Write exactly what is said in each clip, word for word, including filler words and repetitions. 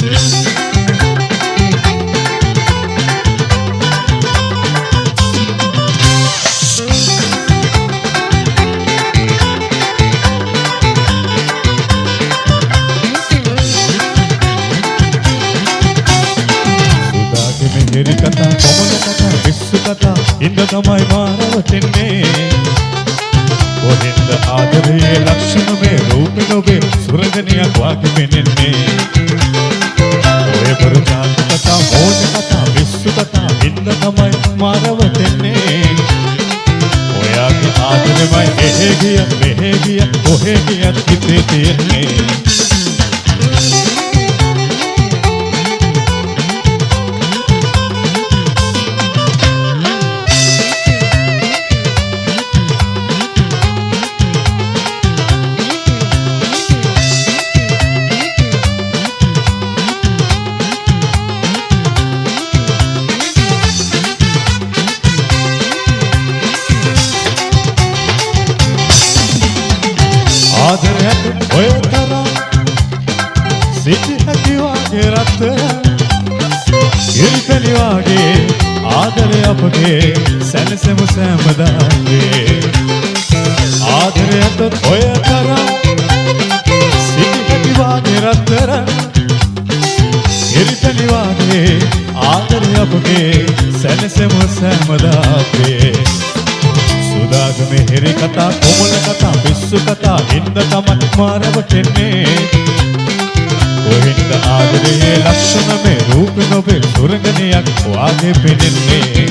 මෙහෙරි කතා කොමල කතා විශ්ව කතා ඉන්න තමයි මාරවටන්නේ කොහෙන්ද ආදරයේ ලක්ෂණ මේ රූපේ ඔබේ සුරංගනියක් වාගේ පෙනෙන්නේ ඔය පරචාත් කතා මොන කතා විශ්ව කතා ඉන්න තමයි මාරවටන්නේ ඔයාගේ ආදරෙමයි එහෙ ගිය මෙහෙ ගිය කොහෙ ගියත් හිතේ තියෙන්නේ ආදරයට ඔය තරම් සිටි හැකි වාගේ රත් ඉරිපෙළි වාගේ ආදරය අපගේ සැලසෙමු සෑමදාගේ ආදරයට ඔය තරම් සිටි හැකි වාගේ රත් ඉරිපෙළි වාගේ ආදරය අපගේ සැලසෙමු සෑමදාගේ සුදාගමේ හිරි කතා කොමල කතා විශ්ව කතා ඉන්න තමයි මාරවටන්නේ කොහෙන්ද ආදරයේ ලක්ෂණ මේ රූපේ ඔබේ සුරංගනියක් වාගේ පෙනෙන්නේ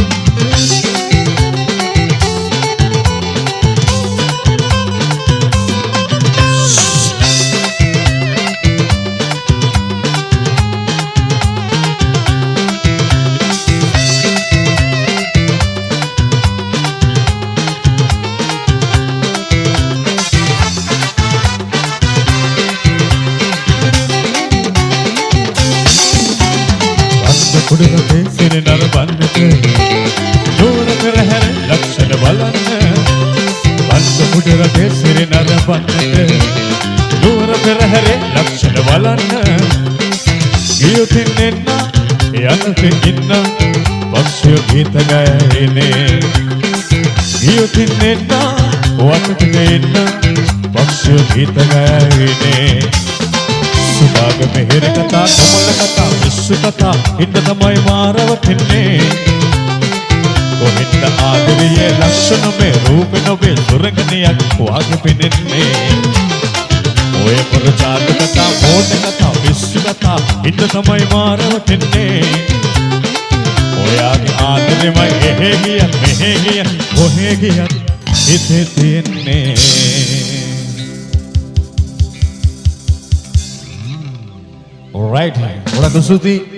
කුඩරේ සිරේ නරඹන්නට දూర පෙරහැර ලක්ෂණ බලන්න වන්ද කුඩරේ සිරේ නරඹන්නට දూర පෙරහැර ලක්ෂණ බලන්න ගියොතින් එන්න යන්නට ඉන්න පක්ෂය ගීත ගයන්නේ ගියොතින් එන්න වන්නට එන්න පක්ෂය ගීත ගයන්නේ සුදාග මෙහෙර කතා කොමල කතා විශ්ව කතා ඉන්න තමයි මාරවටන්නේ කොහෙන්ද ආදරයේ ලක්ෂණ මේ රූපේ ඔබේ සුරංගනියක් වාගේ පෙනෙන්නේ ඔය පරචාත් කතා මොන කතා විශ්ව කතා ඉන්න තමයි මාරවටන්නේ ඔයාගේ ආදරෙමයි එහෙ ගිය මෙහෙ ගිය කොහෙ ගියත් හිතේ තියෙන්නේ All right, what are the Suti?